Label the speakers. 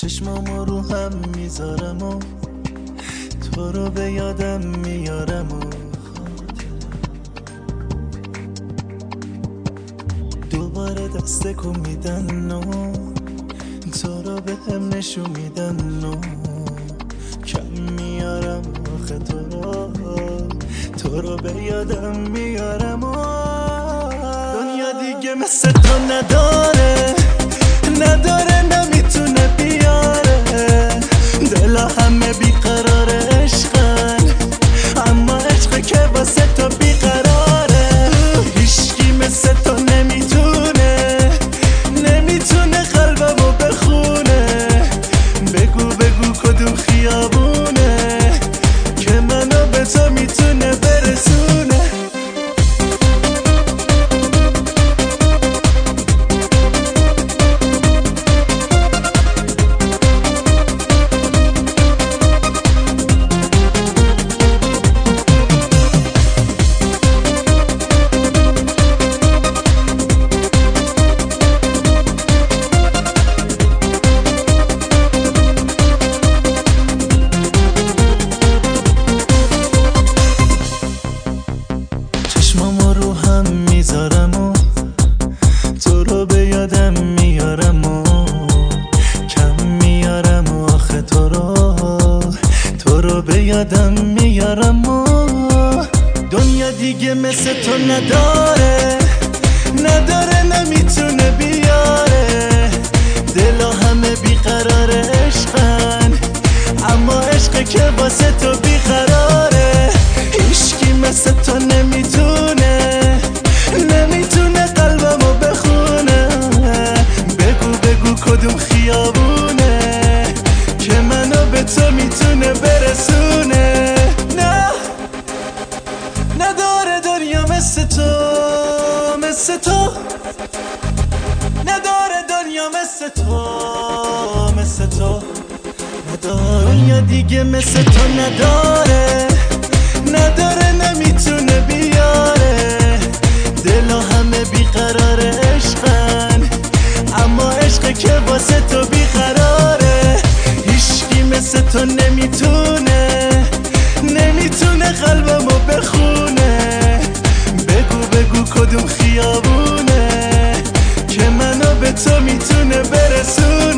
Speaker 1: چشمامو رو هم میذارم و تو رو به یادم میارم و دوباره دست کن میدن و تو رو به هم نشون میدن و کم میارم آخه تو رو به یادم میارم و دنیا دیگه مثل تو نداره نمیتونه بیاره دلا همه بیقرار عشقن اما عشق که واسه تو بیقراره هیچکی مثل تو نمیتونه قلبمو بخونه بگو کدوم خیابونه که منو به تو میتونه برسونه چشمامو رو هم میذارم و تو رو به یادم میارم و کم میارم و آخه تو رو به یادم میارم و دنیا دیگه مثل تو نداره نمیتونه بیاره دلا همه بیقرار عشقن اما عشق که واسه تو بیقراره هیچکی مثل تو نمیتونه قلبمو بخونه بگو کدوم خیابونه که منو به تو میتونه برسونه نه نداره دنیا مثل تو نداره دنیا مثل تو دنیا دیگه مثل تو نداره نمیتونه بیاره دلا همه بیقرار عشقن اما عشق که واسه تو بیقراره هیچکی مثل تو نمیتونه قلبمو بخونه بگو کدوم خیابونه که منو به تو میتونه برسونه